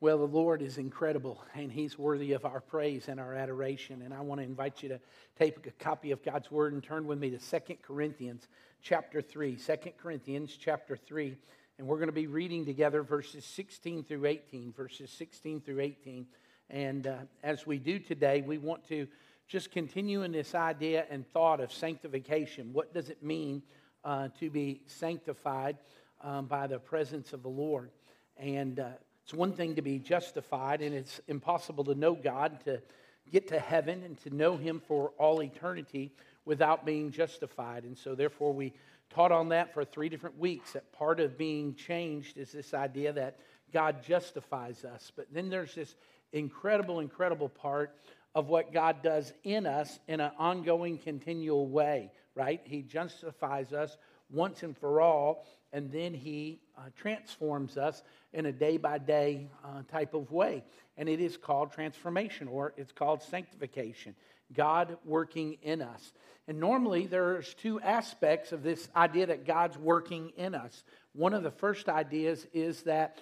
Well, the Lord is incredible, and He's worthy of our praise and our adoration. And I want to invite you to take a copy of God's Word and turn with me to 2 Corinthians chapter 3. 2 Corinthians chapter 3. And we're going to be reading together verses 16 through 18. Verses 16 through 18. And as we do today, we want to just continue in this idea and thought of sanctification. What does it mean to be sanctified by the presence of the Lord? And it's one thing to be justified, and it's impossible to know God, to get to heaven and to know Him for all eternity without being justified. And so therefore we taught on that for 3 different weeks, that part of being changed is this idea that God justifies us. But then there's this incredible part of what God does in us in an ongoing, continual way, right? He justifies us once and for all, and then He transforms us in a day-by-day type of way. And it is called transformation, or it's called sanctification. God working in us. And normally there's 2 aspects of this idea that God's working in us. One of the first ideas is that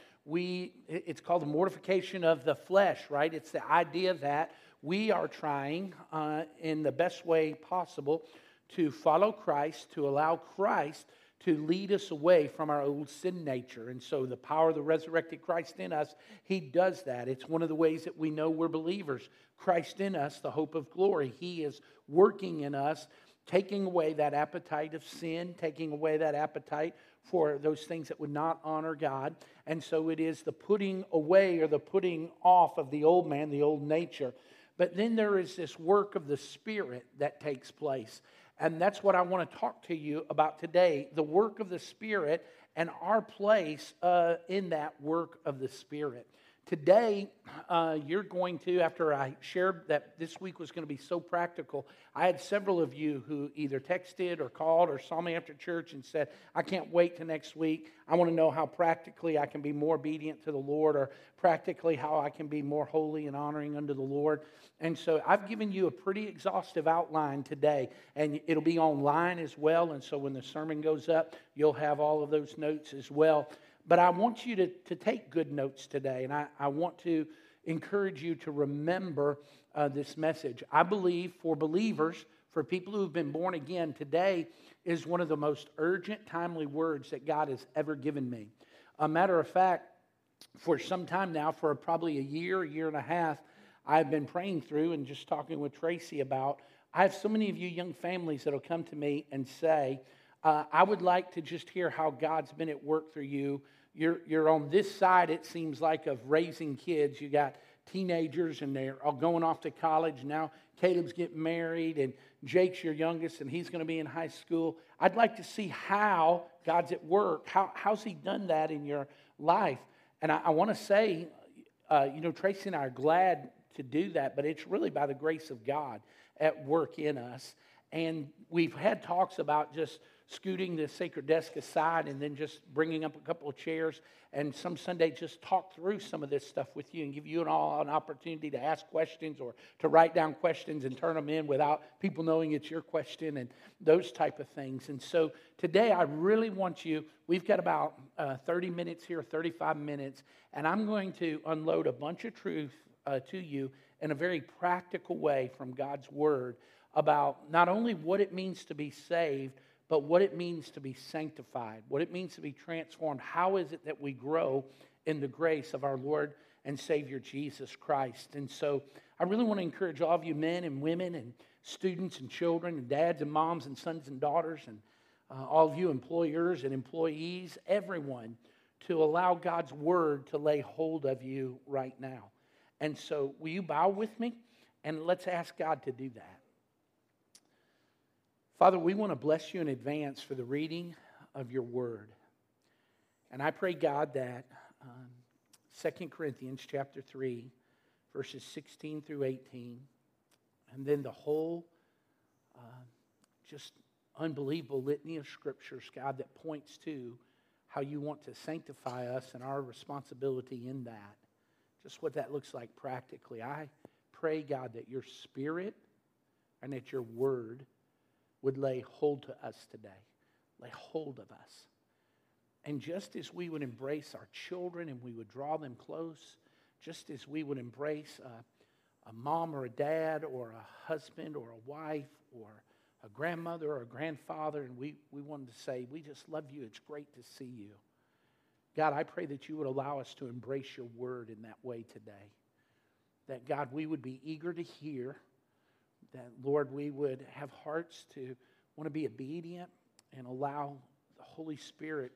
it's called the mortification of the flesh, right? It's the idea that we are trying in the best way possible to follow Christ, to allow Christ to lead us away from our old sin nature. And so the power of the resurrected Christ in us, He does that. It's one of the ways that we know we're believers. Christ in us, the hope of glory. He is working in us, taking away that appetite of sin, taking away that appetite for those things that would not honor God. And so it is the putting away or the putting off of the old man, the old nature. But then there is this work of the Spirit that takes place. And that's what I want to talk to you about today, the work of the Spirit and our place in that work of the Spirit. Today, you're going to, after I shared that this week was going to be so practical, I had several of you who either texted or called or saw me after church and said, I can't wait till next week. I want to know how practically I can be more obedient to the Lord, or practically how I can be more holy and honoring unto the Lord. And so I've given you a pretty exhaustive outline today, and it'll be online as well. And so when the sermon goes up, you'll have all of those notes as well. But I want you to take good notes today, and I want to encourage you to remember this message. I believe for believers, for people who have been born again, today is one of the most urgent, timely words that God has ever given me. A matter of fact, for some time now, for probably a year and a half, I've been praying through and just talking with Tracy about, I have so many of you young families that will come to me and say, I would like to just hear how God's been at work through you. You're on this side, it seems like, of raising kids. You got teenagers and they're all going off to college. Now Caleb's getting married and Jake's your youngest and he's going to be in high school. I'd like to see how God's at work. How's He done that in your life? And I want to say, Tracy and I are glad to do that, but it's really by the grace of God at work in us. And we've had talks about just scooting the sacred desk aside and then just bringing up a couple of chairs and some Sunday just talk through some of this stuff with you and give you all an opportunity to ask questions or to write down questions and turn them in without people knowing it's your question and those type of things. And so today I really want you, we've got about 30 minutes here, 35 minutes, and I'm going to unload a bunch of truth to you in a very practical way from God's Word about not only what it means to be saved, but what it means to be sanctified, what it means to be transformed. How is it that we grow in the grace of our Lord and Savior Jesus Christ? And so I really want to encourage all of you men and women and students and children and dads and moms and sons and daughters and all of you employers and employees, everyone, to allow God's Word to lay hold of you right now. And so will you bow with me? And let's ask God to do that. Father, we want to bless you in advance for the reading of your word. And I pray, God, that 2 Corinthians chapter 3, verses 16 through 18, and then the whole just unbelievable litany of scriptures, God, that points to how you want to sanctify us and our responsibility in that. Just what that looks like practically. I pray, God, that your Spirit and that your word would lay hold to us today. Lay hold of us. And just as we would embrace our children and we would draw them close, just as we would embrace a mom or a dad or a husband or a wife or a grandmother or a grandfather, and we wanted to say, we just love you. It's great to see you. God, I pray that you would allow us to embrace your word in that way today. That, God, we would be eager to hear. That, Lord, we would have hearts to want to be obedient and allow the Holy Spirit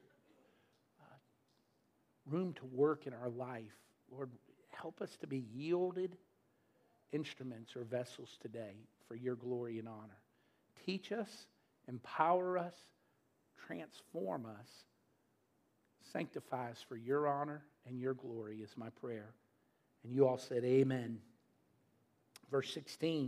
room to work in our life. Lord, help us to be yielded instruments or vessels today for your glory and honor. Teach us, empower us, transform us, sanctify us for your honor and your glory is my prayer. And you all said amen. Verse 16,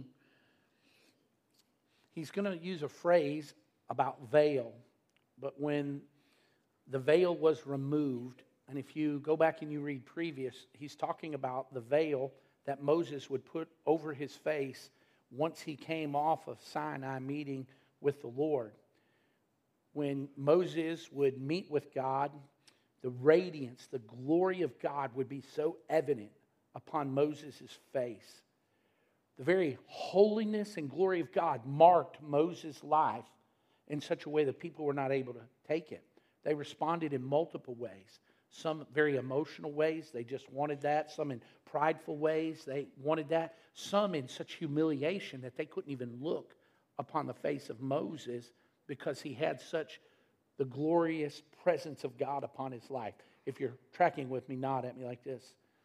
he's going to use a phrase about veil. But when the veil was removed, and if you go back and you read previous, he's talking about the veil that Moses would put over his face once he came off of Sinai meeting with the Lord. When Moses would meet with God, the radiance, the glory of God would be so evident upon Moses' face. The very holiness and glory of God marked Moses' life in such a way that people were not able to take it. They responded in multiple ways. Some very emotional ways, they just wanted that. Some in prideful ways, they wanted that. Some in such humiliation that they couldn't even look upon the face of Moses because he had such the glorious presence of God upon his life. If you're tracking with me, nod at me like this.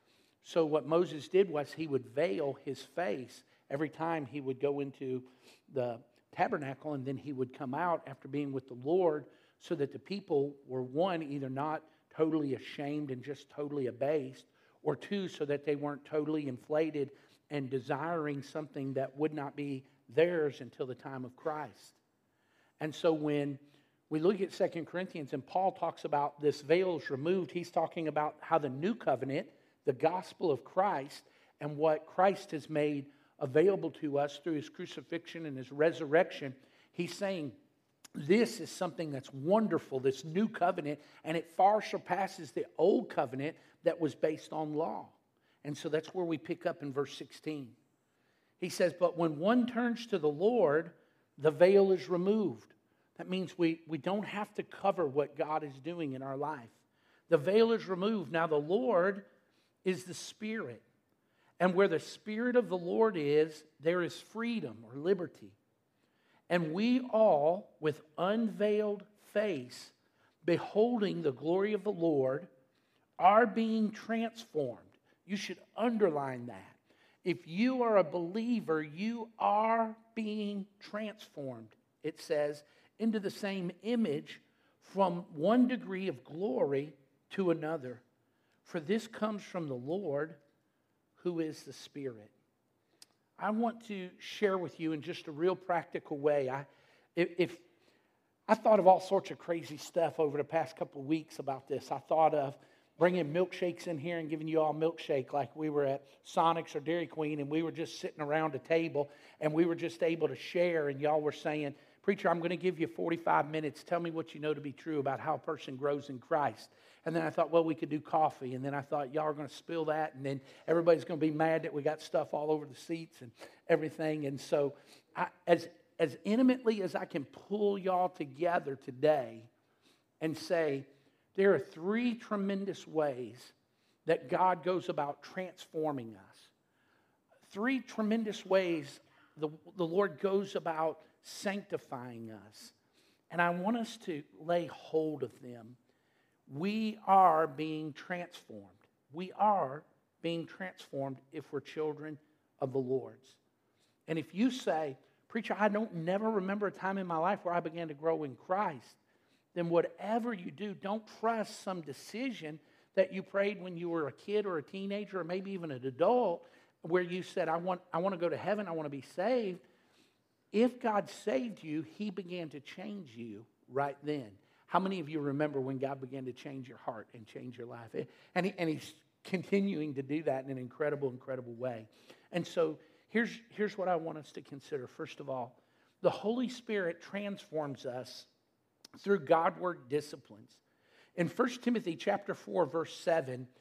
So what Moses did was he would veil his face every time he would go into the tabernacle, and then he would come out after being with the Lord so that the people were, one, either not totally ashamed and just totally abased, or two, so that they weren't totally inflated and desiring something that would not be theirs until the time of Christ. And so when we look at 2 Corinthians and Paul talks about this veil is removed, he's talking about how the new covenant, the gospel of Christ, and what Christ has made available to us through his crucifixion and his resurrection, he's saying this is something that's wonderful, this new covenant, and it far surpasses the old covenant that was based on law. And so that's where we pick up in verse 16. He says, but when one turns to the Lord, the veil is removed. That means we don't have to cover what God is doing in our life. The veil is removed. Now the Lord is the Spirit. And where the Spirit of the Lord is, there is freedom or liberty. And we all, with unveiled face, beholding the glory of the Lord, are being transformed. You should underline that. If you are a believer, you are being transformed, it says, into the same image from one degree of glory to another. For this comes from the Lord, who is the Spirit. I want to share with you in just a real practical way. I thought of all sorts of crazy stuff over the past couple of weeks about this. I thought of bringing milkshakes in here and giving you all milkshake like we were at Sonic's or Dairy Queen, and we were just sitting around a table and we were just able to share, and y'all were saying, preacher, I'm going to give you 45 minutes. Tell me what you know to be true about how a person grows in Christ. And then I thought, well, we could do coffee. And then I thought, y'all are going to spill that. And then everybody's going to be mad that we got stuff all over the seats and everything. And so as intimately as I can pull y'all together today and say, there are three tremendous ways that God goes about transforming us. Three tremendous ways the Lord goes about sanctifying us. And I want us to lay hold of them. We are being transformed. We are being transformed if we're children of the Lord's. And if you say, preacher, I don't never remember a time in my life where I began to grow in Christ, then whatever you do, don't trust some decision that you prayed when you were a kid or a teenager or maybe even an adult where you said, I want to go to heaven, I want to be saved. If God saved you, he began to change you right then. How many of you remember when God began to change your heart and change your life? And he's continuing to do that in an incredible, incredible way. And so here's what I want us to consider. First of all, the Holy Spirit transforms us through Godward disciplines. In 1 Timothy chapter 4, verse 7,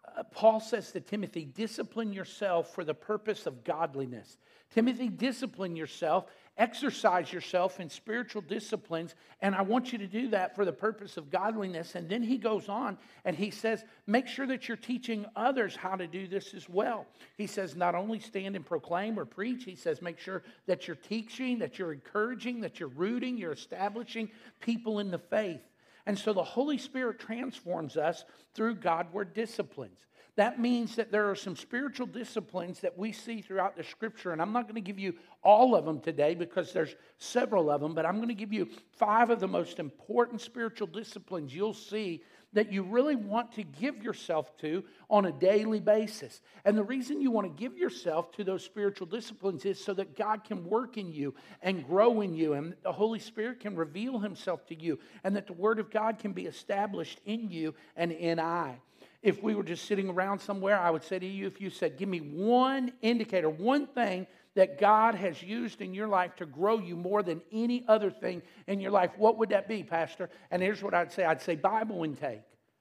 Paul says to Timothy, discipline yourself for the purpose of godliness. Timothy, discipline yourself, exercise yourself in spiritual disciplines, and I want you to do that for the purpose of godliness. And then he goes on and he says, make sure that you're teaching others how to do this as well. He says, not only stand and proclaim or preach, he says, make sure that you're teaching, that you're encouraging, that you're rooting, you're establishing people in the faith. And so the Holy Spirit transforms us through Godward disciplines. That means that there are some spiritual disciplines that we see throughout the Scripture, and I'm not going to give you all of them today because there's several of them, but I'm going to give you 5 of the most important spiritual disciplines you'll see that you really want to give yourself to on a daily basis. And the reason you want to give yourself to those spiritual disciplines is so that God can work in you and grow in you, and the Holy Spirit can reveal Himself to you, and that the Word of God can be established in you and in I. If we were just sitting around somewhere, I would say to you, if you said, give me one indicator, one thing that God has used in your life to grow you more than any other thing in your life, what would that be, Pastor? And here's what I'd say Bible intake.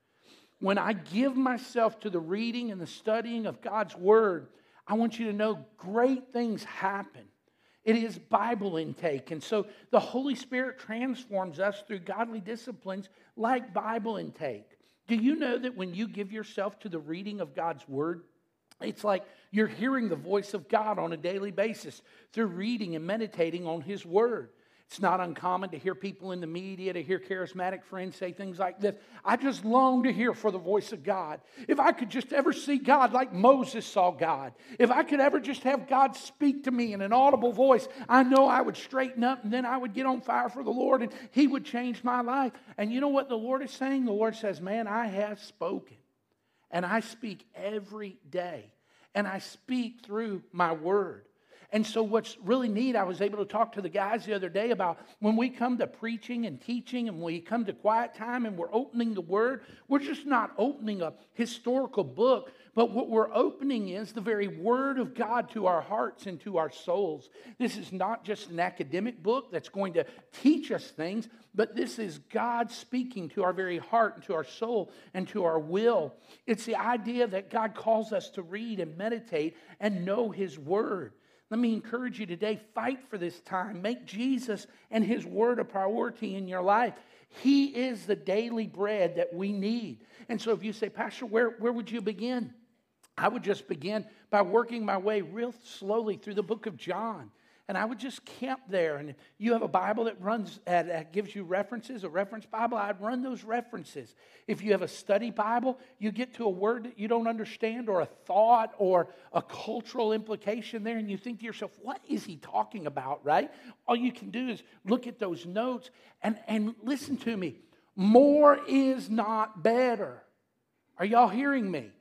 When I give myself to the reading and the studying of God's Word, I want you to know great things happen. It is Bible intake. And so the Holy Spirit transforms us through godly disciplines like Bible intake. Do you know that when you give yourself to the reading of God's Word, it's like you're hearing the voice of God on a daily basis through reading and meditating on His Word? It's not uncommon to hear people in the media, to hear charismatic friends say things like this. I just long to hear for the voice of God. If I could just ever see God like Moses saw God. If I could ever just have God speak to me in an audible voice, I know I would straighten up and then I would get on fire for the Lord and He would change my life. And you know what the Lord is saying? The Lord says, man, I have spoken. And I speak every day. And I speak through my Word. And so what's really neat, I was able to talk to the guys the other day about when we come to preaching and teaching and we come to quiet time and we're opening the Word, we're just not opening a historical book, but what we're opening is the very Word of God to our hearts and to our souls. This is not just an academic book that's going to teach us things, but this is God speaking to our very heart and to our soul and to our will. It's the idea that God calls us to read and meditate and know His Word. Let me encourage you today, fight for this time. Make Jesus and His Word a priority in your life. He is the daily bread that we need. And so if you say, Pastor, where would you begin? I would just begin by working my way real slowly through the book of John. And I would just camp there. And if you have a Bible that gives you references, a reference Bible, I'd run those references. If you have a study Bible, you get to a word that you don't understand or a thought or a cultural implication there, and you think to yourself, what is he talking about, right? All you can do is look at those notes and listen to me. More is not better. Are y'all hearing me?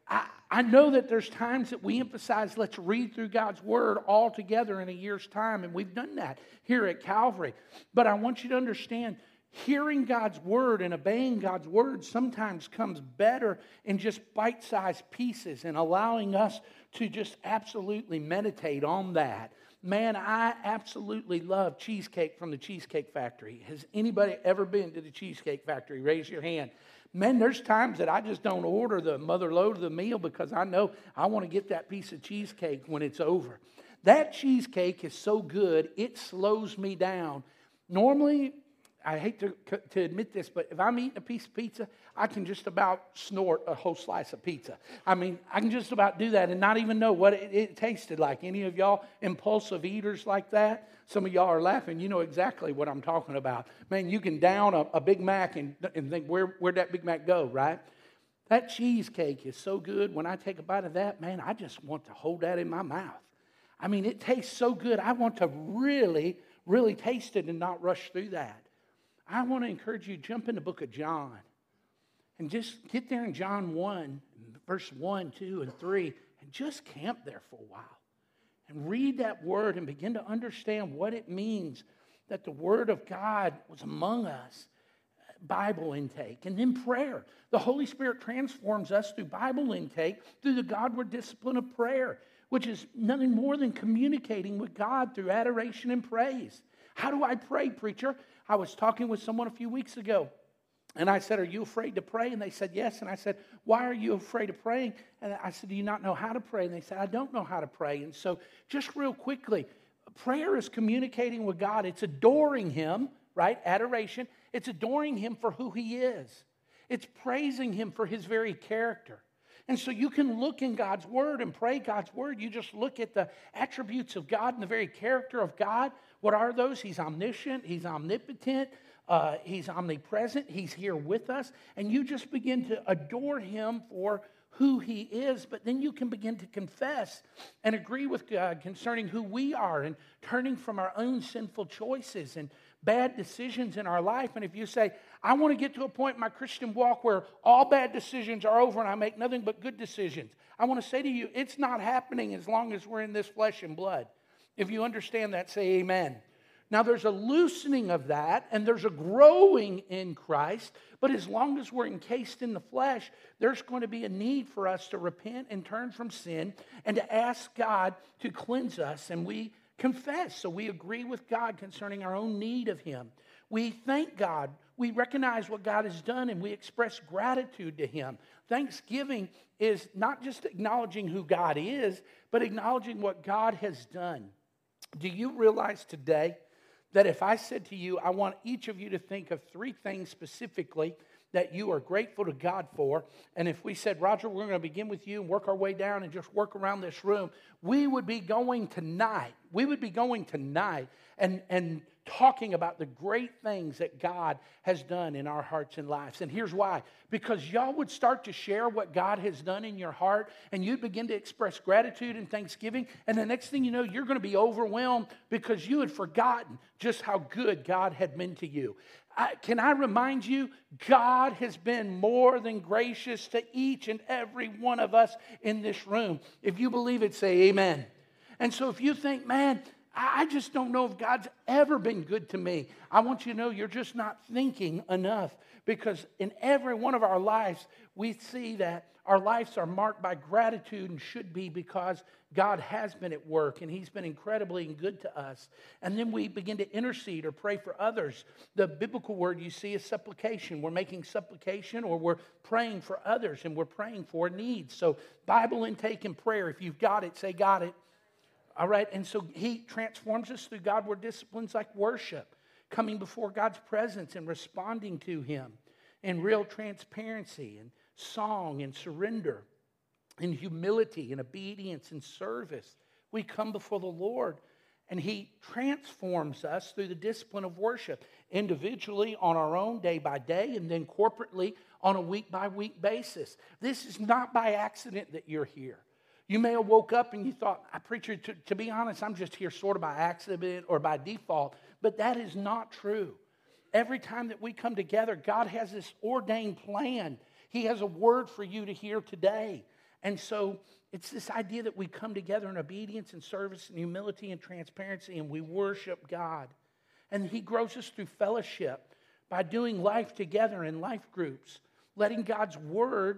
I know that there's times that we emphasize let's read through God's Word all together in a year's time, and we've done that here at Calvary. But I want you to understand, hearing God's Word and obeying God's Word sometimes comes better in just bite-sized pieces and allowing us to just absolutely meditate on that. Man, I absolutely love cheesecake from the Cheesecake Factory. Has anybody ever been to the Cheesecake Factory? Raise your hand. Man, there's times that I just don't order the mother load of the meal because I know I want to get that piece of cheesecake when it's over. That cheesecake is so good, it slows me down. Normally, I hate to admit this, but if I'm eating a piece of pizza, I can just about snort a whole slice of pizza. I mean, I can just about do that and not even know what it tasted like. Any of y'all impulsive eaters like that? Some of y'all are laughing. You know exactly what I'm talking about. Man, you can down a Big Mac and think, where'd that Big Mac go, right? That cheesecake is so good. When I take a bite of that, man, I just want to hold that in my mouth. I mean, it tastes so good. I want to really, really taste it and not rush through that. I want to encourage you to jump in the book of John and just get there in John 1, verse 1, 2, and 3, and just camp there for a while and read that word and begin to understand what it means that the Word of God was among us. Bible intake, and then prayer. The Holy Spirit transforms us through Bible intake, through the Godward discipline of prayer, which is nothing more than communicating with God through adoration and praise. How do I pray, preacher? I was talking with someone a few weeks ago, And I said, are you afraid to pray? And they said, yes. And I said, why are you afraid of praying? And I said, do you not know how to pray? And they said, I don't know how to pray. And so just real quickly, prayer is communicating with God. It's adoring Him, right? Adoration. It's adoring Him for who He is. It's praising Him for His very character. And so you can look in God's Word and pray God's Word. You just look at the attributes of God and the very character of God. What are those? He's omniscient. He's omnipotent. He's omnipresent. He's here with us. And you just begin to adore Him for who He is. But then you can begin to confess and agree with God concerning who we are and turning from our own sinful choices and bad decisions in our life. And if you say, I want to get to a point in my Christian walk where all bad decisions are over and I make nothing but good decisions, I want to say to you, it's not happening as long as we're in this flesh and blood. If you understand that, say amen. Now, there's a loosening of that, and there's a growing in Christ, but as long as we're encased in the flesh, there's going to be a need for us to repent and turn from sin and to ask God to cleanse us, and we confess. So we agree with God concerning our own need of Him. We thank God. We recognize what God has done, and we express gratitude to Him. Thanksgiving is not just acknowledging who God is, but acknowledging what God has done. Do you realize today that if I said to you, I want each of you to think of 3 things specifically that you are grateful to God for, and if we said, Roger, we're going to begin with you and work our way down and just work around this room, we would be going tonight. We would be going tonight and talking about the great things that God has done in our hearts and lives. And here's why. Because y'all would start to share what God has done in your heart, and you'd begin to express gratitude and thanksgiving, and the next thing you know, you're going to be overwhelmed because you had forgotten just how good God had been to you. Can I remind you, God has been more than gracious to each and every one of us in this room. If you believe it, say amen. And so if you think, man, I just don't know if God's ever been good to me, I want you to know you're just not thinking enough, because in every one of our lives, we see that our lives are marked by gratitude and should be, because God has been at work and He's been incredibly good to us. And then we begin to intercede or pray for others. The biblical word you see is supplication. We're making supplication, or we're praying for others, and we're praying for needs. So Bible intake and prayer, if you've got it, say got it. All right, and so He transforms us through Godward disciplines like worship, coming before God's presence and responding to Him in real transparency and song and surrender, in humility and obedience and service. We come before the Lord, and He transforms us through the discipline of worship, individually on our own day by day, and then corporately on a week by week basis. This is not by accident that you're here. You may have woke up and you thought, preacher, to be honest, I'm just here sort of by accident or by default. But that is not true. Every time that we come together, God has this ordained plan. He has a word for you to hear today. And so it's this idea that we come together in obedience and service and humility and transparency, and we worship God. And He grows us through fellowship by doing life together in life groups, letting God's word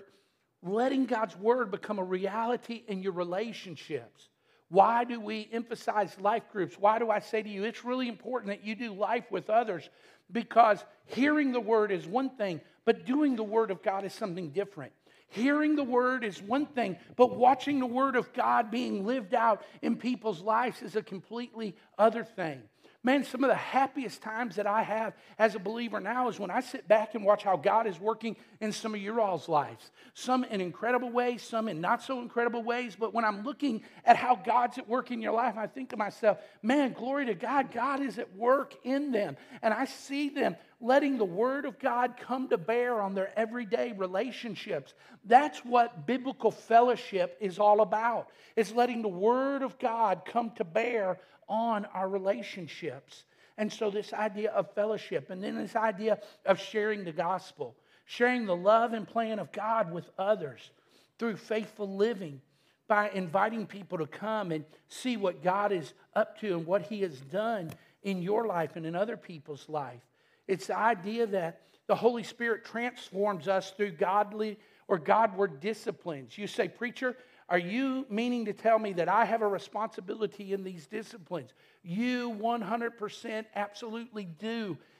become a reality in your relationships. Why do we emphasize life groups? Why do I say to you, it's really important that you do life with others? Because hearing the word is one thing, but doing the word of God is something different. Hearing the word is one thing, but watching the word of God being lived out in people's lives is a completely other thing. Man, some of the happiest times that I have as a believer now is when I sit back and watch how God is working in some of your all's lives. Some in incredible ways, some in not so incredible ways. But when I'm looking at how God's at work in your life, I think to myself, man, glory to God. God is at work in them. And I see them letting the Word of God come to bear on their everyday relationships. That's what biblical fellowship is all about. It's letting the Word of God come to bear on our relationships. And so this idea of fellowship, and then this idea of sharing the gospel, sharing the love and plan of God with others through faithful living, by inviting people to come and see what God is up to and what He has done in your life and in other people's life. It's the idea that the Holy Spirit transforms us through godly or Godward disciplines. You say, preacher, are you meaning to tell me that I have a responsibility in these disciplines? You 100% absolutely do.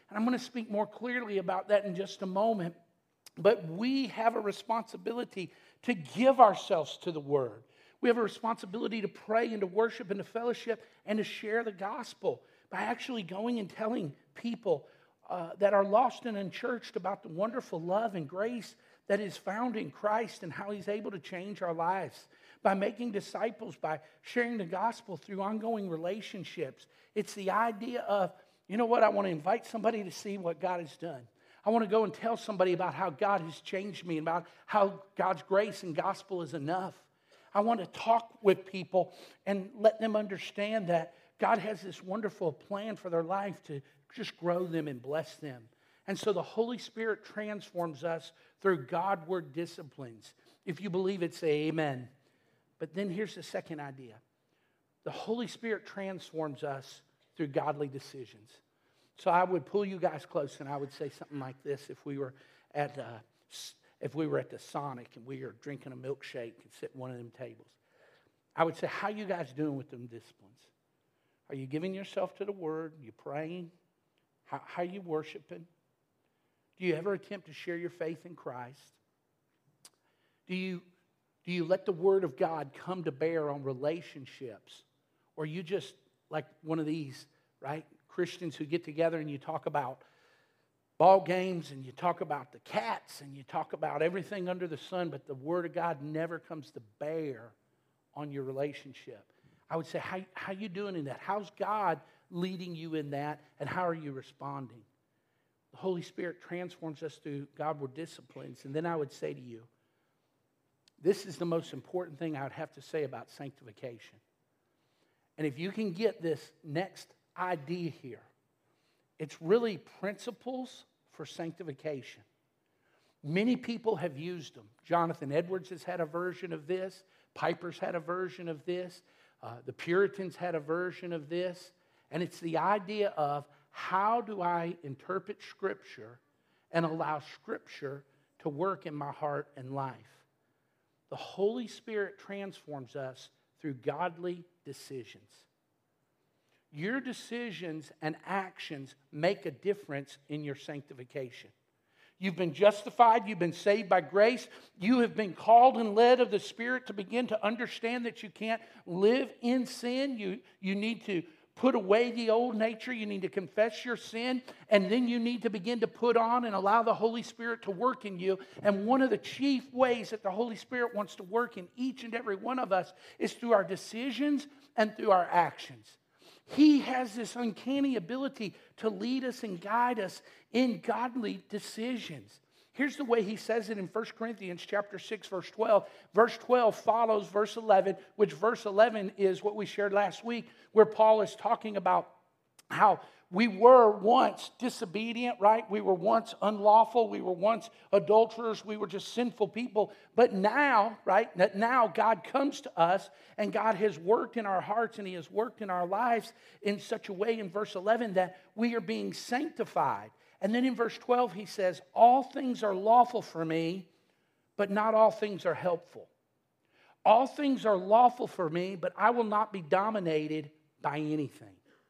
And I'm going to speak more clearly about that in just a moment. But we have a responsibility to give ourselves to the Word. We have a responsibility to pray and to worship and to fellowship and to share the gospel by actually going and telling people that are lost and unchurched about the wonderful love and grace that is found in Christ and how He's able to change our lives. By making disciples, by sharing the gospel through ongoing relationships. It's the idea of, you know what, I want to invite somebody to see what God has done. I want to go and tell somebody about how God has changed me and about how God's grace and gospel is enough. I want to talk with people and let them understand that God has this wonderful plan for their life to just grow them and bless them. And so the Holy Spirit transforms us through Godward disciplines. If you believe it, say amen. But then here's the second idea. The Holy Spirit transforms us through godly decisions. So I would pull you guys close and I would say something like this if we were at the Sonic and we were drinking a milkshake and sitting at one of them tables. I would say, how you guys doing with them disciplines? Are you giving yourself to the Word? Are you praying? How are you worshiping? Do you ever attempt to share your faith in Christ? Do you let the Word of God come to bear on relationships? Or are you just like one of these, right, Christians who get together and you talk about ball games and you talk about the cats and you talk about everything under the sun, but the Word of God never comes to bear on your relationship? I would say, how you doing in that? How's God leading you in that? And how are you responding? The Holy Spirit transforms us through Godward disciplines. And then I would say to you, this is the most important thing I would have to say about sanctification. And if you can get this next idea here, it's really principles for sanctification. Many people have used them. Jonathan Edwards has had a version of this. Piper's had a version of this. The Puritans had a version of this. And it's the idea of, how do I interpret Scripture and allow Scripture to work in my heart and life? The Holy Spirit transforms us through godly decisions. Your decisions and actions make a difference in your sanctification. You've been justified. You've been saved by grace. You have been called and led of the Spirit to begin to understand that you can't live in sin. You need to put away the old nature. You need to confess your sin. And then you need to begin to put on and allow the Holy Spirit to work in you. And one of the chief ways that the Holy Spirit wants to work in each and every one of us is through our decisions and through our actions. He has this uncanny ability to lead us and guide us in godly decisions. Here's the way he says it in 1 Corinthians chapter 6, verse 12. Verse 12 follows verse 11, which verse 11 is what we shared last week, where Paul is talking about how we were once disobedient, right? We were once unlawful. We were once adulterers. We were just sinful people. But now, right, that now God comes to us and God has worked in our hearts and He has worked in our lives in such a way in verse 11 that we are being sanctified. And then in verse 12 he says, all things are lawful for me, but not all things are helpful. All things are lawful for me, but I will not be dominated by anything.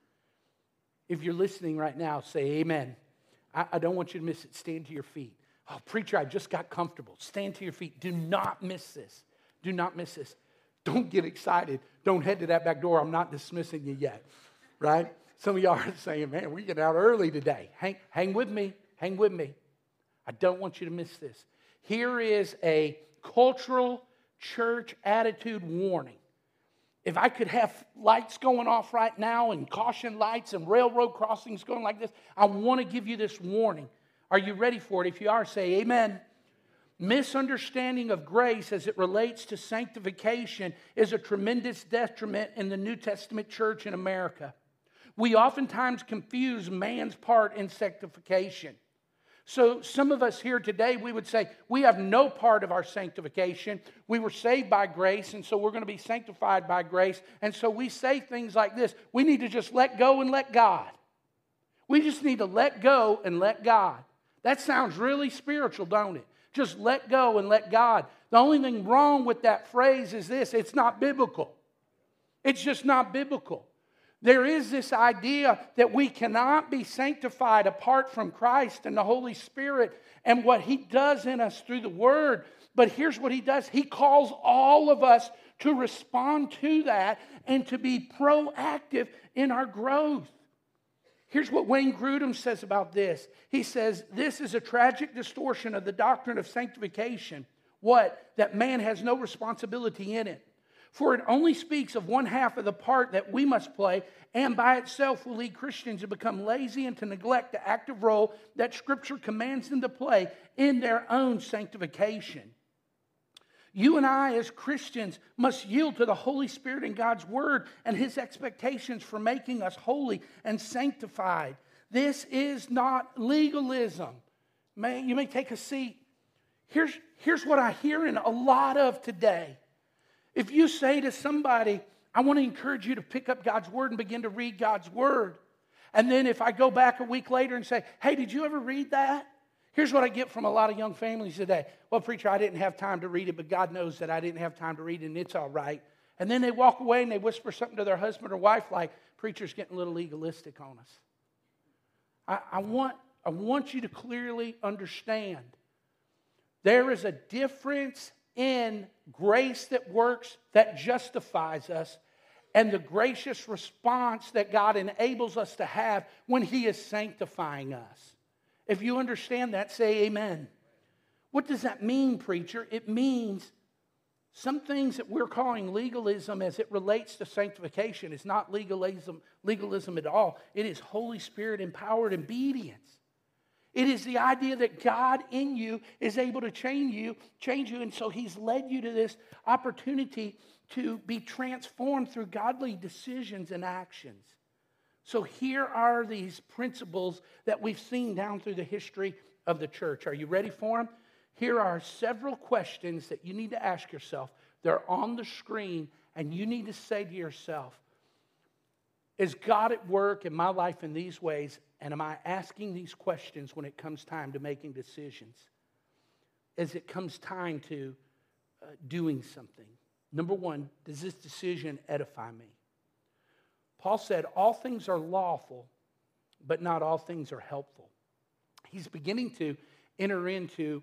If you're listening right now, say amen. I don't want you to miss it. Stand to your feet. Oh, preacher, I just got comfortable. Stand to your feet. Do not miss this. Do not miss this. Don't get excited. Don't head to that back door. I'm not dismissing you yet, right? Some of y'all are saying, man, we get out early today. Hang with me. Hang with me. I don't want you to miss this. Here is a cultural church attitude warning. If I could have lights going off right now and caution lights and railroad crossings going like this, I want to give you this warning. Are you ready for it? If you are, say amen. Misunderstanding of grace as it relates to sanctification is a tremendous detriment in the New Testament church in America. We oftentimes confuse man's part in sanctification. So some of us here today, we would say, we have no part of our sanctification. We were saved by grace, and so we're going to be sanctified by grace. And so we say things like this: we need to just let go and let God. We just need to let go and let God. That sounds really spiritual, don't it? Just let go and let God. The only thing wrong with that phrase is this: it's not biblical. It's just not biblical. There is this idea that we cannot be sanctified apart from Christ and the Holy Spirit and what He does in us through the Word. But here's what He does. He calls all of us to respond to that and to be proactive in our growth. Here's what Wayne Grudem says about this. He says, this is a tragic distortion of the doctrine of sanctification. What? That man has no responsibility in it. For it only speaks of one half of the part that we must play, and by itself will lead Christians to become lazy and to neglect the active role that Scripture commands them to play in their own sanctification. You and I, as Christians, must yield to the Holy Spirit and God's Word and His expectations for making us holy and sanctified. This is not legalism. You may take a seat. Here's what I hear in a lot of today. If you say to somebody, I want to encourage you to pick up God's Word and begin to read God's Word. And then if I go back a week later and say, hey, did you ever read that? Here's what I get from a lot of young families today. Well, preacher, I didn't have time to read it, but God knows that I didn't have time to read it, and it's all right. And then they walk away and they whisper something to their husband or wife like, preacher's getting a little legalistic on us. I want you to clearly understand there is a difference in grace that works, that justifies us, and the gracious response that God enables us to have when He is sanctifying us. If you understand that, say amen. What does that mean, preacher? It means some things that we're calling legalism as it relates to sanctification is not legalism at all. It is Holy Spirit empowered obedience. It is the idea that God in you is able to change you, and so He's led you to this opportunity to be transformed through godly decisions and actions. So here are these principles that we've seen down through the history of the church. Are you ready for them? Here are several questions that you need to ask yourself. They're on the screen, and you need to say to yourself, is God at work in my life in these ways? And am I asking these questions when it comes time to making decisions? As it comes time to doing something. Number one, does this decision edify me? Paul said, all things are lawful, but not all things are helpful. He's beginning to enter into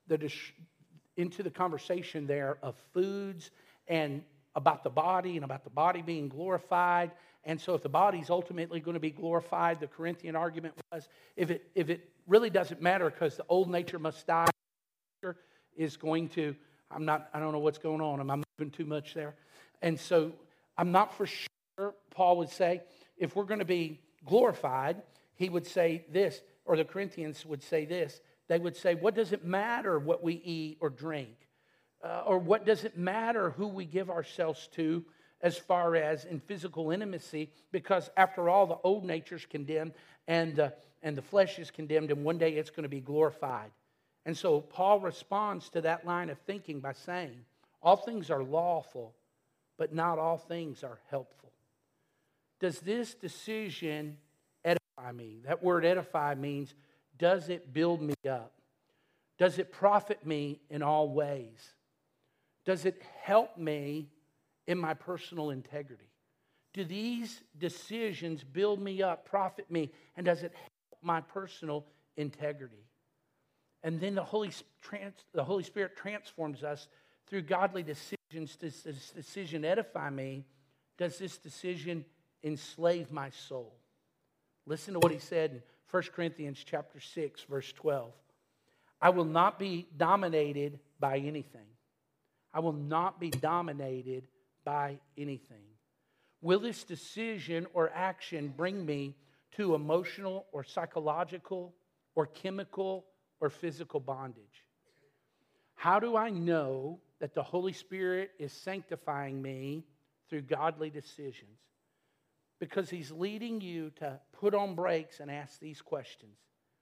the conversation there of foods and about the body and about the body being glorified. And so if the body's ultimately going to be glorified, the Corinthian argument was, if it really doesn't matter because the old nature must die, is going to, I don't know what's going on. Am I moving too much there? And so I'm not for sure, Paul would say, if we're going to be glorified, he would say this, or the Corinthians would say this. They would say, what does it matter what we eat or drink? Or what does it matter who we give ourselves to as far as in physical intimacy? Because after all, the old nature's condemned and the flesh is condemned, and one day it's going to be glorified. And so Paul responds to that line of thinking by saying, all things are lawful, but not all things are helpful. Does this decision edify me? That word edify means, does it build me up? Does it profit me in all ways? Does it help me in my personal integrity? Do these decisions build me up, profit me, and does it help my personal integrity? And then the Holy Spirit transforms us through godly decisions. Does this decision edify me? Does this decision enslave my soul? Listen to what he said in 1 Corinthians chapter 6, verse 12. I will not be dominated by anything. I will not be dominated by anything. Will this decision or action bring me to emotional or psychological or chemical or physical bondage? How do I know that the Holy Spirit is sanctifying me through godly decisions? Because He's leading you to put on brakes and ask these questions.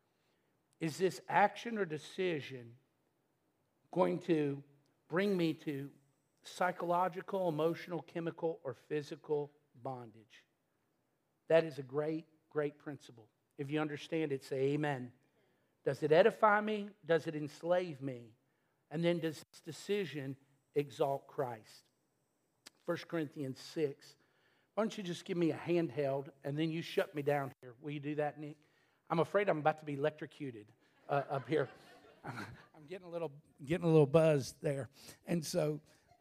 Is this action or decision going to bring me to psychological, emotional, chemical, or physical bondage? That is a great, great principle. If you understand it, say amen. Does it edify me? Does it enslave me? And then does this decision exalt Christ? 1 Corinthians 6, Why don't you just give me a handheld and then you shut me down here? Will you do that, Nick? I'm afraid I'm about to be electrocuted up here. I'm getting a little buzzed there. And so,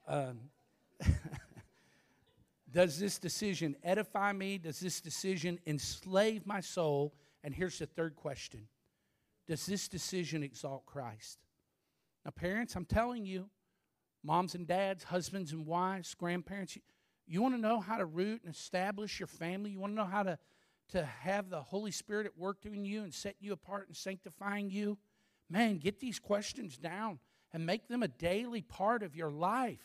does this decision edify me? Does this decision enslave my soul? And here's the third question. Does this decision exalt Christ? Now, parents, I'm telling you, moms and dads, husbands and wives, grandparents, you want to know how to root and establish your family? You want to know how to have the Holy Spirit at work in you and setting you apart and sanctifying you? Man, get these questions down and make them a daily part of your life.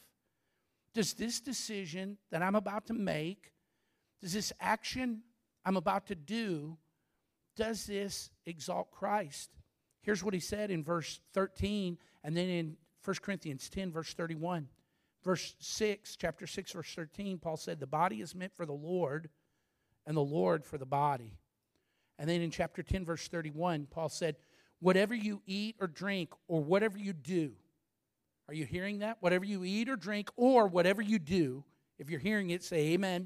Does this decision that I'm about to make, does this action I'm about to do, does this exalt Christ? Here's what he said in verse 13, and then in 1 Corinthians 10, verse 31. Verse 6, chapter 6, verse 13, Paul said, the body is meant for the Lord, and the Lord for the body. And then in chapter 10, verse 31, Paul said, whatever you eat or drink or whatever you do. Are you hearing that? Whatever you eat or drink or whatever you do, if you're hearing it, say amen.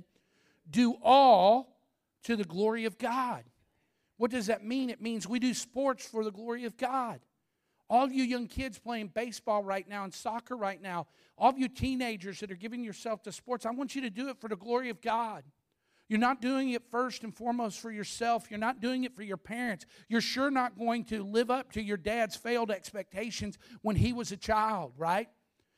Do all to the glory of God. What does that mean? It means we do sports for the glory of God. All of you young kids playing baseball right now and soccer right now, all of you teenagers that are giving yourself to sports, I want you to do it for the glory of God. You're not doing it first and foremost for yourself. You're not doing it for your parents. You're sure not going to live up to your dad's failed expectations when he was a child, right?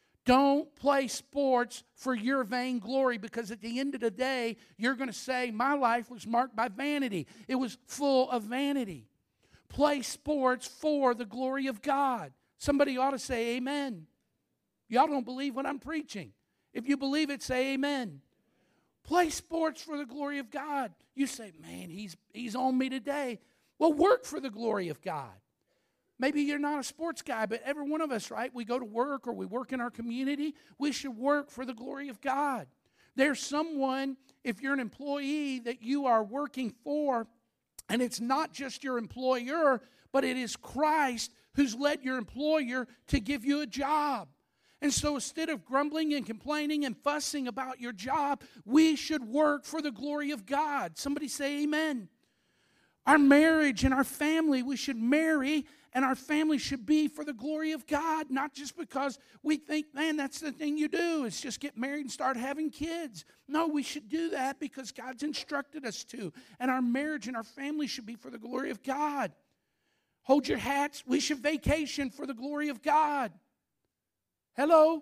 Don't play sports for your vainglory, because at the end of the day, you're going to say, my life was marked by vanity. It was full of vanity. Play sports for the glory of God. Somebody ought to say amen. Y'all don't believe what I'm preaching. If you believe it, say amen. Play sports for the glory of God. You say, man, he's on me today. Well, work for the glory of God. Maybe you're not a sports guy, but every one of us, right? We go to work or we work in our community. We should work for the glory of God. There's someone, if you're an employee, that you are working for, and it's not just your employer, but it is Christ who's led your employer to give you a job. And so instead of grumbling and complaining and fussing about your job, we should work for the glory of God. Somebody say amen. Our marriage and our family, we should marry, and our family should be for the glory of God, not just because we think, man, that's the thing you do, is just get married and start having kids. No, we should do that because God's instructed us to. And our marriage and our family should be for the glory of God. Hold your hats. We should vacation for the glory of God. Hello?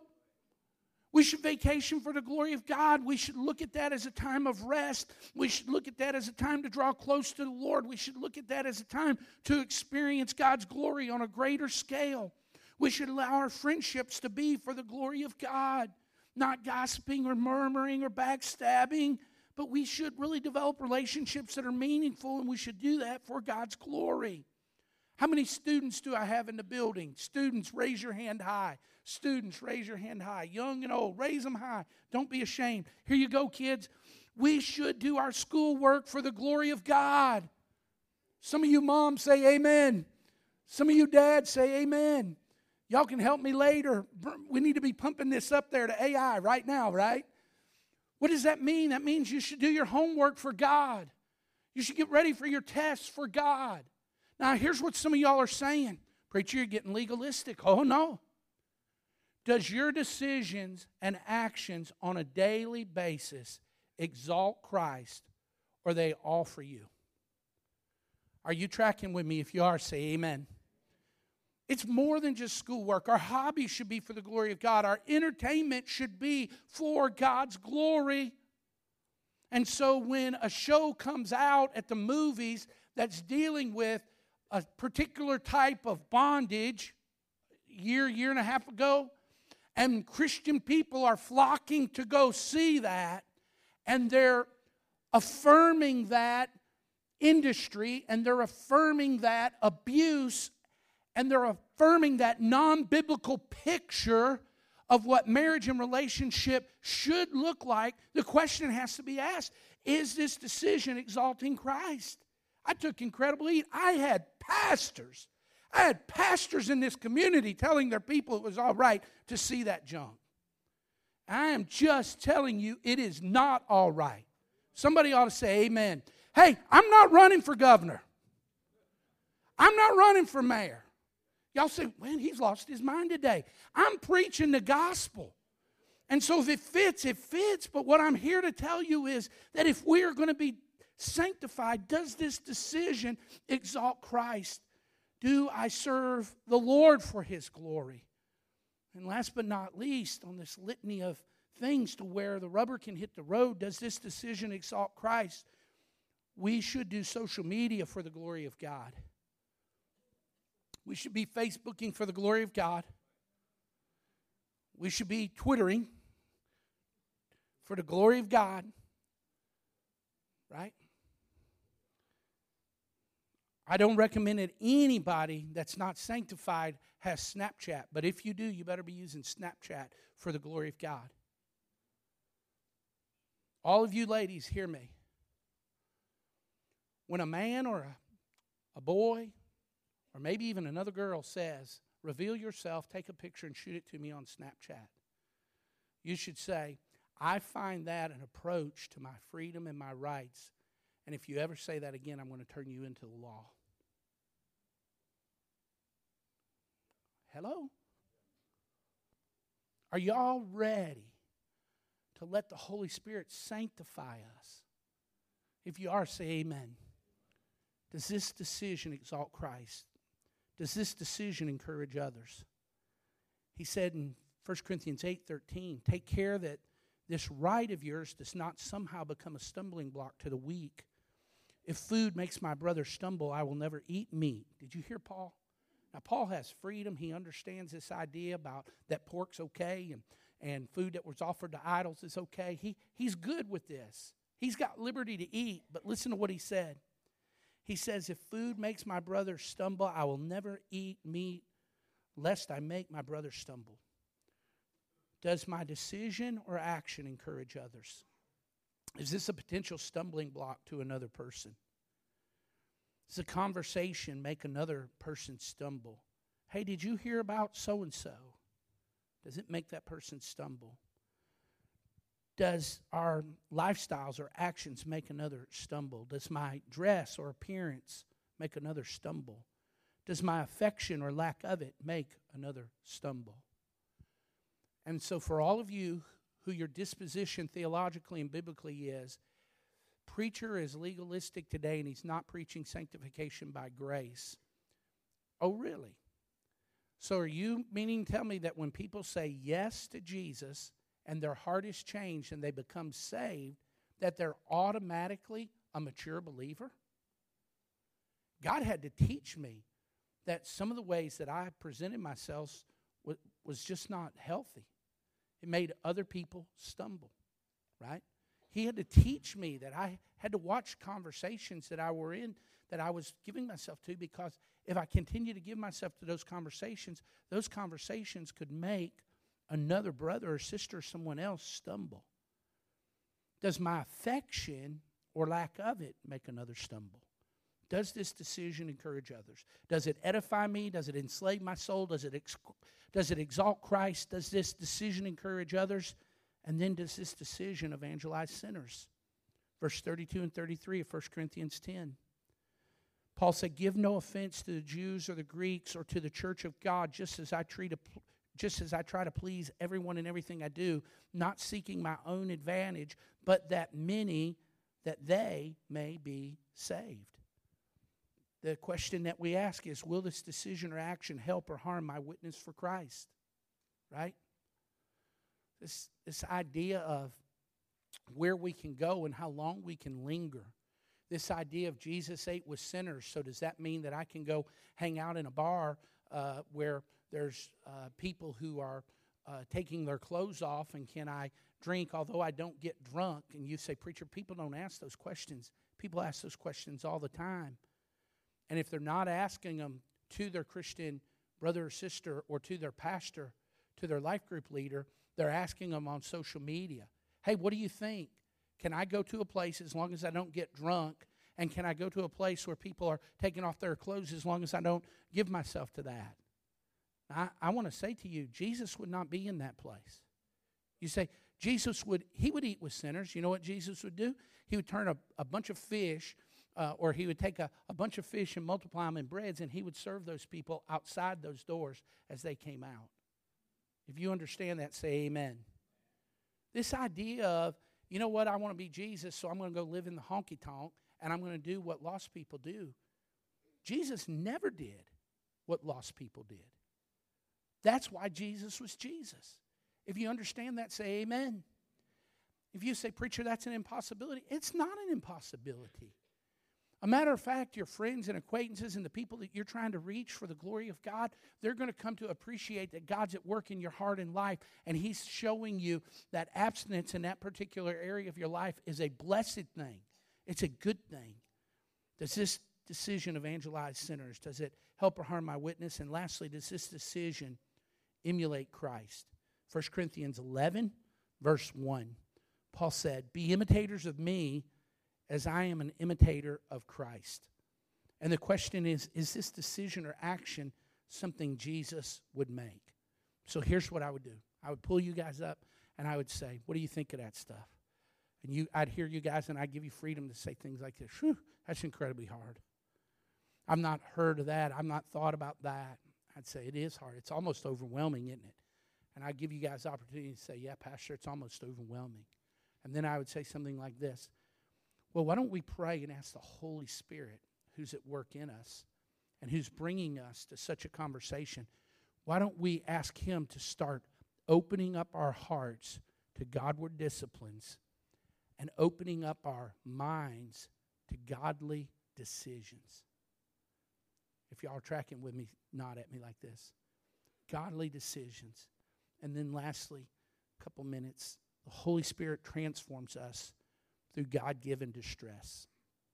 We should vacation for the glory of God. We should look at that as a time of rest. We should look at that as a time to draw close to the Lord. We should look at that as a time to experience God's glory on a greater scale. We should allow our friendships to be for the glory of God, not gossiping or murmuring or backstabbing, but we should really develop relationships that are meaningful, and we should do that for God's glory. How many students do I have in the building? Students, raise your hand high. Students, raise your hand high. Young and old, raise them high. Don't be ashamed. Here you go, kids. We should do our schoolwork for the glory of God. Some of you moms say amen. Some of you dads say amen. Y'all can help me later. We need to be pumping this up there to AI right now, right? What does that mean? That means you should do your homework for God. You should get ready for your tests for God. Now, here's what some of y'all are saying. Preacher, you're getting legalistic. Oh, no. Does your decisions and actions on a daily basis exalt Christ, or are they all for you? Are you tracking with me? If you are, say amen. It's more than just schoolwork. Our hobbies should be for the glory of God. Our entertainment should be for God's glory. And so when a show comes out at the movies that's dealing with a particular type of bondage, year and a half ago, and Christian people are flocking to go see that, and they're affirming that industry, and they're affirming that abuse, and they're affirming that non-biblical picture of what marriage and relationship should look like. The question has to be asked, is this decision exalting Christ? I took incredible heat. I had pastors in this community telling their people it was all right to see that junk. I am just telling you, it is not all right. Somebody ought to say amen. Hey, I'm not running for governor. I'm not running for mayor. Y'all say, man, he's lost his mind today. I'm preaching the gospel. And so if it fits, it fits. But what I'm here to tell you is that if we are going to be sanctified, does this decision exalt Christ? Do I serve the Lord for His glory? And last but not least, on this litany of things to where the rubber can hit the road, does this decision exalt Christ? We should do social media for the glory of God. We should be Facebooking for the glory of God. We should be Twittering for the glory of God. Right? I don't recommend that anybody that's not sanctified has Snapchat. But if you do, you better be using Snapchat for the glory of God. All of you ladies, hear me. When a man or a boy or maybe even another girl says, reveal yourself, take a picture and shoot it to me on Snapchat, you should say, I find that an approach to my freedom and my rights. And if you ever say that again, I'm going to turn you into the law. Hello? Are y'all ready to let the Holy Spirit sanctify us? If you are, say amen. Does this decision exalt Christ? Does this decision encourage others? He said in 1 Corinthians 8:13, take care that this right of yours does not somehow become a stumbling block to the weak. If food makes my brother stumble, I will never eat meat. Did you hear Paul? Now, Paul has freedom. He understands this idea about that pork's okay and food that was offered to idols is okay. He's good with this. He's got liberty to eat, but listen to what he said. He says, if food makes my brother stumble, I will never eat meat, lest I make my brother stumble. Does my decision or action encourage others? Is this a potential stumbling block to another person? Does a conversation make another person stumble? Hey, did you hear about so-and-so? Does it make that person stumble? Does our lifestyles or actions make another stumble? Does my dress or appearance make another stumble? Does my affection or lack of it make another stumble? And so for all of you who your disposition theologically and biblically is, preacher is legalistic today and he's not preaching sanctification by grace. Oh, really? So are you meaning to tell me that when people say yes to Jesus and their heart is changed and they become saved, that they're automatically a mature believer? God had to teach me that some of the ways that I presented myself was just not healthy. It made other people stumble, right? He had to teach me that I had to watch conversations that I were in, that I was giving myself to, because if I continue to give myself to those conversations could make another brother or sister or someone else stumble. Does my affection or lack of it make another stumble? Does this decision encourage others? Does it edify me? Does it enslave my soul? Does it exalt Christ? Does this decision encourage others? And then does this decision evangelize sinners? Verse 32 and 33 of 1 Corinthians 10. Paul said, give no offense to the Jews or the Greeks or to the church of God, just as I try to please everyone in everything I do, not seeking my own advantage, but that they may be saved. The question that we ask is, will this decision or action help or harm my witness for Christ? Right? This idea of where we can go and how long we can linger. This idea of Jesus ate with sinners, so does that mean that I can go hang out in a bar where there's people who are taking their clothes off, and can I drink although I don't get drunk? And you say, preacher, people don't ask those questions. People ask those questions all the time. And if they're not asking them to their Christian brother or sister or to their pastor, to their life group leader, they're asking them on social media. Hey, what do you think? Can I go to a place as long as I don't get drunk? And can I go to a place where people are taking off their clothes as long as I don't give myself to that? I want to say to you, Jesus would not be in that place. You say, He would eat with sinners. You know what Jesus would do? He would turn a bunch of fish, or he would take a bunch of fish and multiply them in breads, and he would serve those people outside those doors as they came out. If you understand that, say amen. This idea of, you know what, I want to be Jesus, so I'm going to go live in the honky-tonk, and I'm going to do what lost people do. Jesus never did what lost people did. That's why Jesus was Jesus. If you understand that, say amen. If you say, preacher, that's an impossibility, it's not an impossibility. A matter of fact, your friends and acquaintances and the people that you're trying to reach for the glory of God, they're going to come to appreciate that God's at work in your heart and life, and He's showing you that abstinence in that particular area of your life is a blessed thing. It's a good thing. Does this decision evangelize sinners? Does it help or harm my witness? And lastly, does this decision emulate Christ? 1 Corinthians 11, verse 1. Paul said, be imitators of me as I am an imitator of Christ. And the question is this decision or action something Jesus would make? So here's what I would do. I would pull you guys up and I would say, what do you think of that stuff? And I'd hear you guys and I'd give you freedom to say things like this. Whew, that's incredibly hard. I've not heard of that. I've not thought about that. I'd say it is hard. It's almost overwhelming, isn't it? And I'd give you guys the opportunity to say, yeah, Pastor, it's almost overwhelming. And then I would say something like this. Well, why don't we pray and ask the Holy Spirit, who's at work in us and who's bringing us to such a conversation, why don't we ask Him to start opening up our hearts to Godward disciplines and opening up our minds to godly decisions? If y'all are tracking with me, nod at me like this. Godly decisions. And then lastly, a couple minutes, the Holy Spirit transforms us through God-given distress.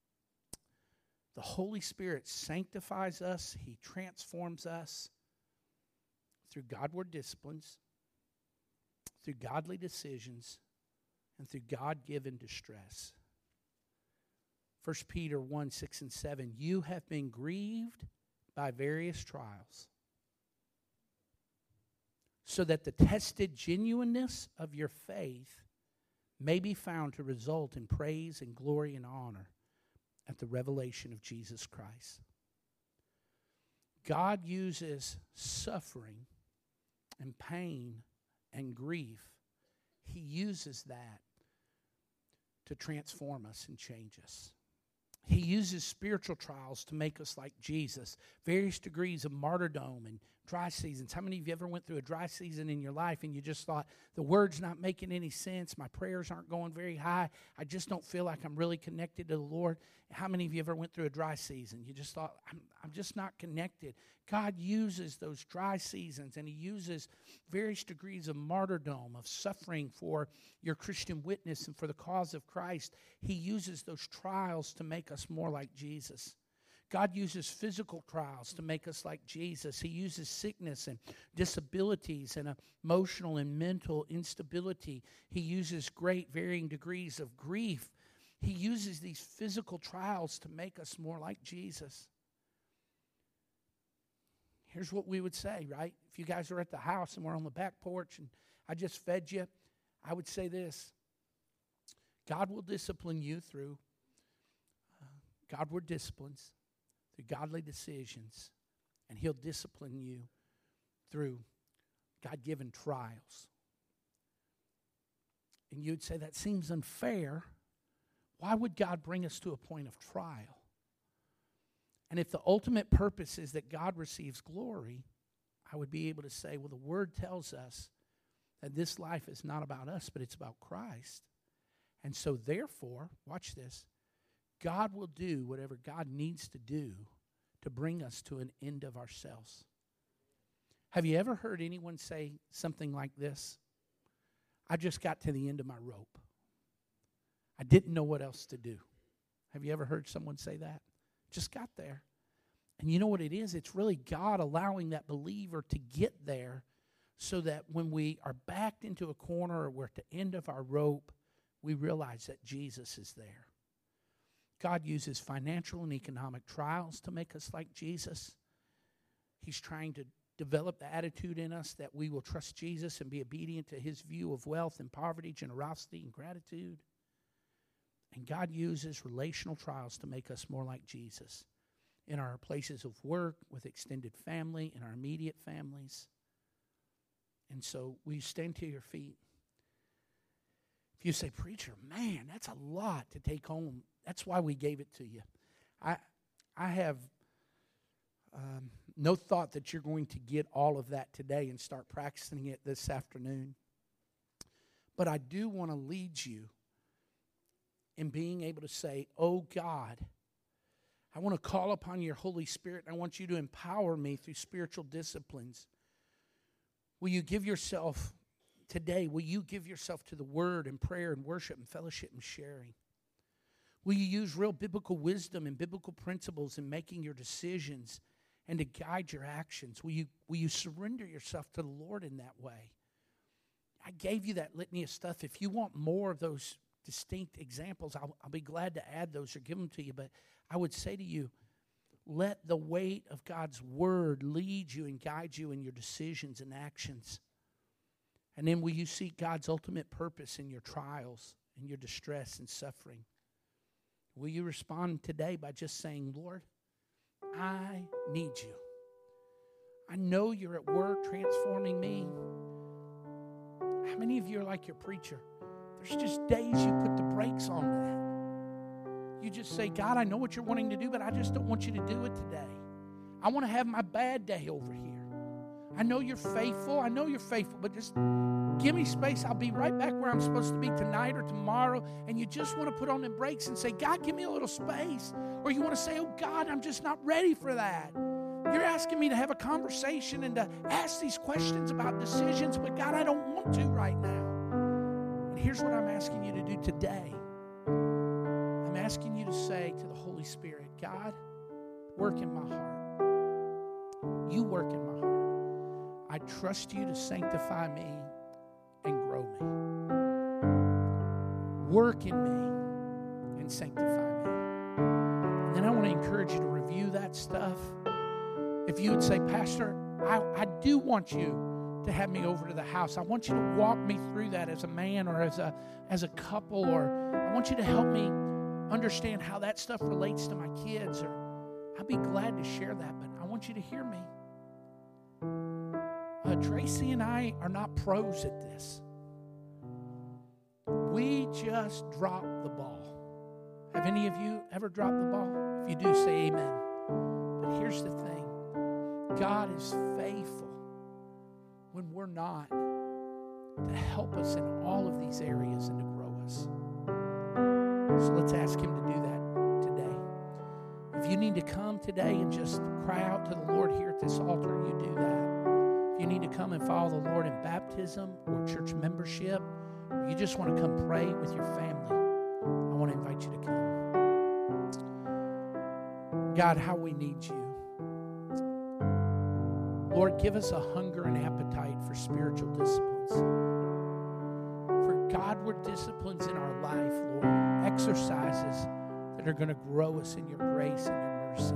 The Holy Spirit sanctifies us. He transforms us through Godward disciplines, through godly decisions, and through God-given distress. 1 Peter 1, 6 and 7, you have been grieved by various trials, so that the tested genuineness of your faith may be found to result in praise and glory and honor at the revelation of Jesus Christ. God uses suffering and pain and grief. He uses that to transform us and change us. He uses spiritual trials to make us like Jesus. Various degrees of martyrdom and dry seasons. How many of you ever went through a dry season in your life and you just thought, the word's not making any sense, my prayers aren't going very high, I just don't feel like I'm really connected to the Lord? How many of you ever went through a dry season? You just thought, I'm just not connected. God uses those dry seasons, and He uses various degrees of martyrdom, of suffering for your Christian witness and for the cause of Christ. He uses those trials to make us more like Jesus. God uses physical trials to make us like Jesus. He uses sickness and disabilities and emotional and mental instability. He uses great varying degrees of grief. He uses these physical trials to make us more like Jesus. Here's what we would say, right? If you guys are at the house and we're on the back porch and I just fed you, I would say this. God will discipline you through Godward disciplines, through godly decisions, and He'll discipline you through God-given trials. And you'd say, that seems unfair. Why would God bring us to a point of trial? And if the ultimate purpose is that God receives glory, I would be able to say, well, the Word tells us that this life is not about us, but it's about Christ. And so therefore, watch this, God will do whatever God needs to do to bring us to an end of ourselves. Have you ever heard anyone say something like this? I just got to the end of my rope. I didn't know what else to do. Have you ever heard someone say that? Just got there. And you know what it is? It's really God allowing that believer to get there so that when we are backed into a corner or we're at the end of our rope, we realize that Jesus is there. God uses financial and economic trials to make us like Jesus. He's trying to develop the attitude in us that we will trust Jesus and be obedient to His view of wealth and poverty, generosity and gratitude. And God uses relational trials to make us more like Jesus in our places of work, with extended family, in our immediate families. And so will you stand to your feet? If you say, preacher, man, that's a lot to take home. That's why we gave it to you. I have no thought that you're going to get all of that today and start practicing it this afternoon. But I do want to lead you in being able to say, oh God, I want to call upon your Holy Spirit. I want you to empower me through spiritual disciplines. Will you give yourself today, will you give yourself to the word and prayer and worship and fellowship and sharing? Will you use real biblical wisdom and biblical principles in making your decisions and to guide your actions? Will you surrender yourself to the Lord in that way? I gave you that litany of stuff. If you want more of those distinct examples, I'll be glad to add those or give them to you. But I would say to you, let the weight of God's word lead you and guide you in your decisions and actions. And then will you seek God's ultimate purpose in your trials, in your distress and suffering? Will you respond today by just saying, Lord, I need you. I know you're at work transforming me. How many of you are like your preacher? There's just days you put the brakes on that. You just say, God, I know what you're wanting to do, but I just don't want you to do it today. I want to have my bad day over here. I know you're faithful. But just give me space. I'll be right back where I'm supposed to be tonight or tomorrow. And you just want to put on the brakes and say, God, give me a little space. Or you want to say, oh, God, I'm just not ready for that. You're asking me to have a conversation and to ask these questions about decisions, but God, I don't want to right now. And here's what I'm asking you to do today. I'm asking you to say to the Holy Spirit, God, work in my heart. You work in my heart. I trust you to sanctify me and grow me. Work in me and sanctify me. And then I want to encourage you to review that stuff. If you would say, Pastor, I do want you to have me over to the house. I want you to walk me through that as a man or as a couple, or I want you to help me understand how that stuff relates to my kids, or I'd be glad to share that, but I want you to hear me. Tracy and I are not pros at this. We just dropped the ball. Have any of you ever dropped the ball? If you do, say amen. But here's the thing. God is faithful when we're not, to help us in all of these areas and to grow us. So let's ask Him to do that today. If you need to come today and just cry out to the Lord here at this altar, you do that. If you need to come and follow the Lord in baptism or church membership, or you just want to come pray with your family, I want to invite you to come. God, how we need you. Lord, give us a hunger and appetite for spiritual disciplines. For Godward disciplines in our life, Lord, exercises that are going to grow us in your grace and your mercy.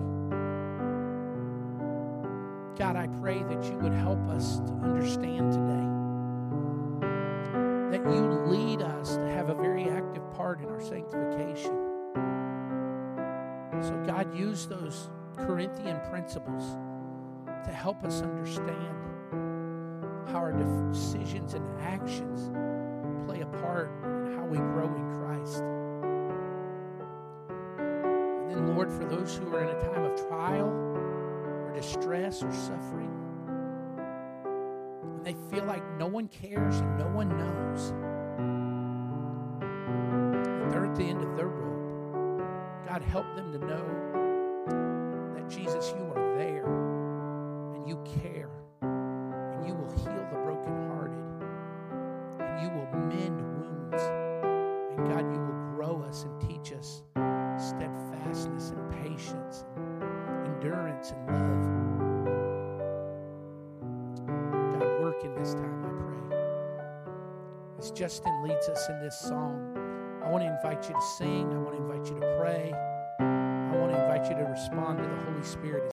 God, I pray that you would help us to understand today that you lead us to have a very active part in our sanctification. So God, use those Corinthian principles to help us understand how our decisions and actions play a part in how we grow in Christ. And then, Lord, for those who are in a time of trial or distress or suffering, and they feel like no one cares and no one knows, that they're at the end of their rope, God, help them to know that, Jesus, you are there. You care, and you will heal the brokenhearted, and you will mend wounds, and God, you will grow us and teach us steadfastness and patience and endurance and love. God, work in this time, I pray. As Justin leads us in this song, I want to invite you to sing. I want to invite you to pray. I want to invite you to respond to the Holy Spirit